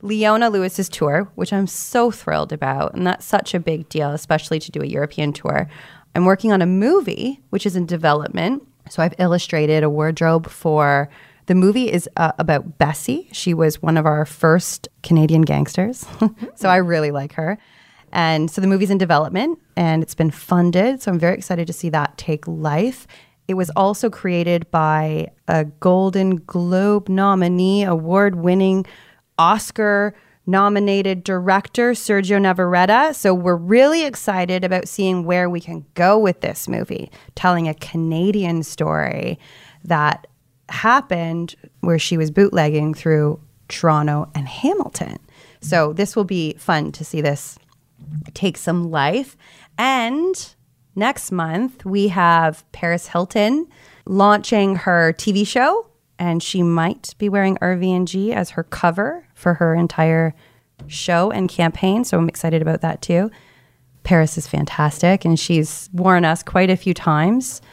Leona Lewis's tour, which I'm so thrilled about. And that's such a big deal, especially to do a European tour. I'm working on a movie, which is in development. So I've illustrated a wardrobe for the movie is about Bessie. She was one of our first Canadian gangsters. So I really like her. And so the movie's in development and it's been funded. So I'm very excited to see that take life. It was also created by a Golden Globe nominee, award-winning, Oscar-nominated director, Sergio Navarrete. So we're really excited about seeing where we can go with this movie, telling a Canadian story that happened where she was bootlegging through Toronto and Hamilton. So this will be fun to see this take some life. And next month, we have Paris Hilton launching her TV show, and she might be wearing RVNG as her cover for her entire show and campaign. So I'm excited about that too. Paris is fantastic, and she's worn us quite a few times.